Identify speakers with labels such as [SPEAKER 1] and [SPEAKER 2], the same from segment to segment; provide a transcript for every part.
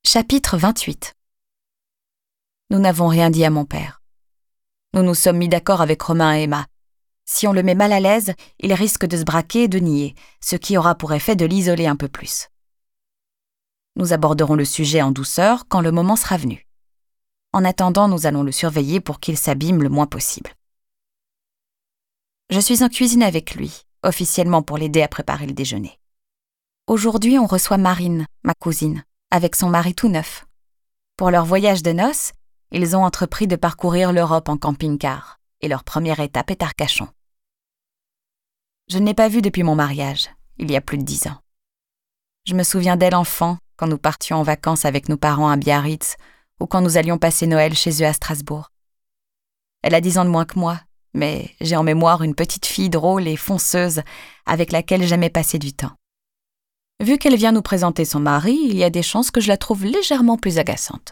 [SPEAKER 1] Chapitre 28. Nous n'avons rien dit à mon père. Nous nous sommes mis d'accord avec Romain et Emma. Si on le met mal à l'aise, il risque de se braquer et de nier, ce qui aura pour effet de l'isoler un peu plus. Nous aborderons le sujet en douceur quand le moment sera venu. En attendant, nous allons le surveiller pour qu'il s'abîme le moins possible. Je suis en cuisine avec lui, officiellement pour l'aider à préparer le déjeuner. Aujourd'hui, on reçoit Marine, ma cousine, avec son mari tout neuf. Pour leur voyage de noces, ils ont entrepris de parcourir l'Europe en camping-car, et leur première étape est Arcachon. Je ne l'ai pas vue depuis mon mariage, il y a plus de 10 ans. Je me souviens d'elle enfant, quand nous partions en vacances avec nos parents à Biarritz, ou quand nous allions passer Noël chez eux à Strasbourg. Elle a 10 ans de moins que moi, mais j'ai en mémoire une petite fille drôle et fonceuse avec laquelle j'aimais passer du temps. Vu qu'elle vient nous présenter son mari, il y a des chances que je la trouve légèrement plus agaçante.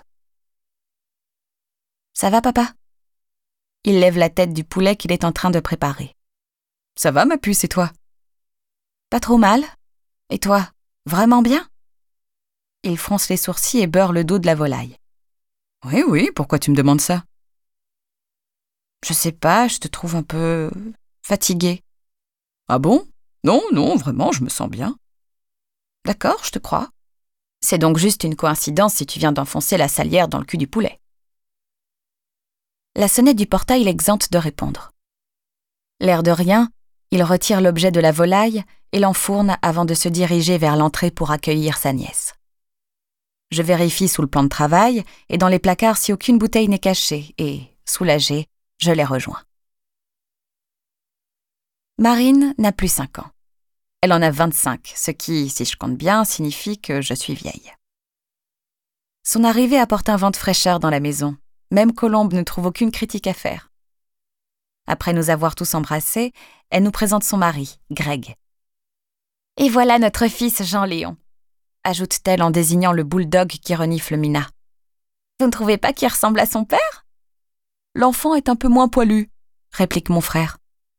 [SPEAKER 1] « Ça va, papa ?» Il lève la tête du poulet qu'il est en train de préparer. « Ça va, ma puce, et toi ?»« Pas trop mal. Et toi, vraiment bien ?» Il fronce les sourcils et beurre le dos de la volaille. « Oui, pourquoi tu me demandes ça ?»« Je sais pas, je te trouve un peu fatiguée. »« Ah bon ? Non, vraiment, je me sens bien. » « D'accord, je te crois. C'est donc juste une coïncidence si tu viens d'enfoncer la salière dans le cul du poulet. » La sonnette du portail l'exempte de répondre. L'air de rien, il retire l'objet de la volaille et l'enfourne avant de se diriger vers l'entrée pour accueillir sa nièce. Je vérifie sous le plan de travail et dans les placards si aucune bouteille n'est cachée et, soulagée, je les rejoins. Marine n'a plus 5 ans. Elle en a 25, ce qui, si je compte bien, signifie que je suis vieille. Son arrivée apporte un vent de fraîcheur dans la maison. Même Colombe ne trouve aucune critique à faire. Après nous avoir tous embrassés, elle nous présente son mari, Greg. « Et voilà notre fils Jean-Léon », ajoute-t-elle en désignant le bulldog qui renifle Mina. « Vous ne trouvez pas qu'il ressemble à son père ?»« L'enfant est un peu moins poilu », réplique mon frère.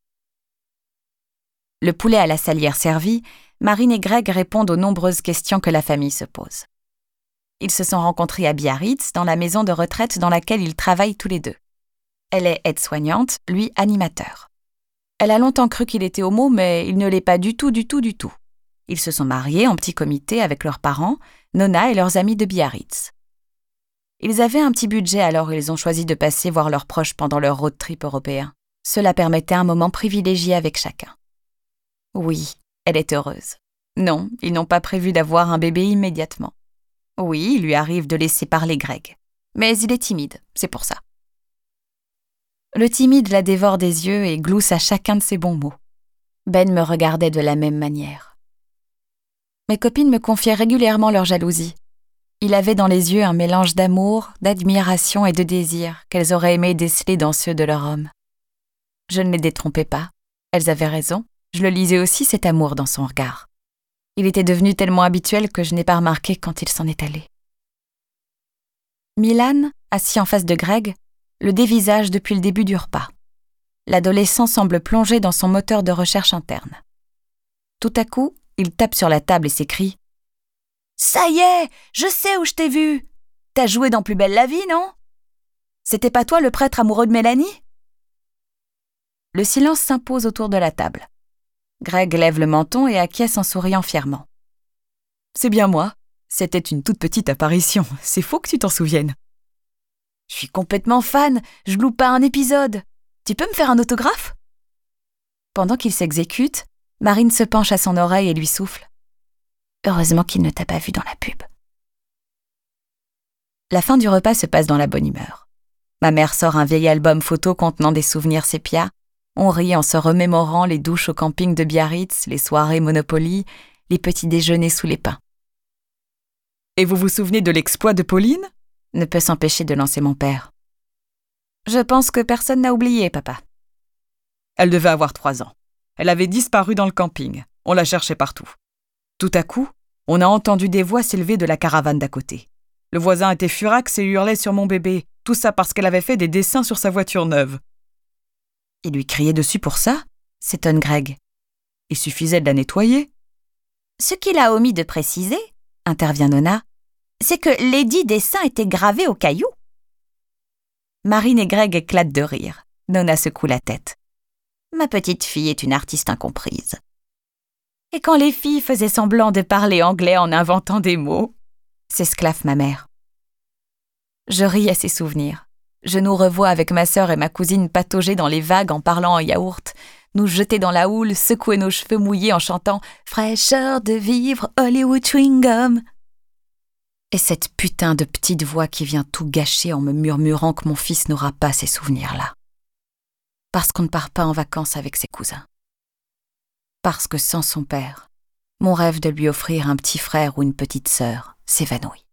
[SPEAKER 1] Le poulet à la salière servi, Marine et Greg répondent aux nombreuses questions que la famille se pose. Ils se sont rencontrés à Biarritz, dans la maison de retraite dans laquelle ils travaillent tous les deux. Elle est aide-soignante, lui animateur. Elle a longtemps cru qu'il était homo, mais il ne l'est pas du tout. Ils se sont mariés en petit comité avec leurs parents, Nona et leurs amis de Biarritz. Ils avaient un petit budget, alors ils ont choisi de passer voir leurs proches pendant leur road trip européen. Cela permettait un moment privilégié avec chacun. Oui, elle est heureuse. Non, ils n'ont pas prévu d'avoir un bébé immédiatement. Oui, il lui arrive de laisser parler Greg. Mais il est timide, c'est pour ça. Le timide la dévore des yeux et glousse à chacun de ses bons mots. Ben me regardait de la même manière. Mes copines me confiaient régulièrement leur jalousie. Il avait dans les yeux un mélange d'amour, d'admiration et de désir qu'elles auraient aimé déceler dans ceux de leur homme. Je ne les détrompais pas. Elles avaient raison. Je le lisais aussi, cet amour dans son regard. Il était devenu tellement habituel que je n'ai pas remarqué quand il s'en est allé. Milan, assis en face de Greg, le dévisage depuis le début du repas. L'adolescent semble plongé dans son moteur de recherche interne. Tout à coup, il tape sur la table et s'écrie « Ça y est, je sais où je t'ai vu. T'as joué dans Plus belle la vie, non? C'était pas toi le prêtre amoureux de Mélanie ?» Le silence s'impose autour de la table. Greg lève le menton et acquiesce en souriant fièrement. « C'est bien moi. C'était une toute petite apparition. C'est faux que tu t'en souviennes. »« Je suis complètement fan. Je loupe pas un épisode. Tu peux me faire un autographe ?» Pendant qu'il s'exécute, Marine se penche à son oreille et lui souffle. « Heureusement qu'il ne t'a pas vu dans la pub. » La fin du repas se passe dans la bonne humeur. Ma mère sort un vieil album photo contenant des souvenirs sépia. On rit en se remémorant les douches au camping de Biarritz, les soirées Monopoly, les petits déjeuners sous les pins. « Et vous vous souvenez de l'exploit de Pauline ?» ne peut s'empêcher de lancer mon père. « Je pense que personne n'a oublié, papa. » Elle devait avoir 3 ans. Elle avait disparu dans le camping. On la cherchait partout. Tout à coup, on a entendu des voix s'élever de la caravane d'à côté. Le voisin était furax et hurlait sur mon bébé, tout ça parce qu'elle avait fait des dessins sur sa voiture neuve. « Il lui criait dessus pour ça ?» s'étonne Greg. « Il suffisait de la nettoyer. » « Ce qu'il a omis de préciser, » intervient Nona, c'est que les 10 dessins étaient gravés au caillou. Marine et Greg éclatent de rire. Nona secoue la tête. Ma petite fille est une artiste incomprise. Et quand les filles faisaient semblant de parler anglais en inventant des mots, s'esclaffe ma mère. Je ris à ces souvenirs. Je nous revois avec ma sœur et ma cousine patauger dans les vagues en parlant en yaourt, nous jeter dans la houle, secouer nos cheveux mouillés en chantant « Fraîcheur de vivre, Hollywood chewing gum ». Et cette putain de petite voix qui vient tout gâcher en me murmurant que mon fils n'aura pas ces souvenirs-là. Parce qu'on ne part pas en vacances avec ses cousins. Parce que sans son père, mon rêve de lui offrir un petit frère ou une petite sœur s'évanouit.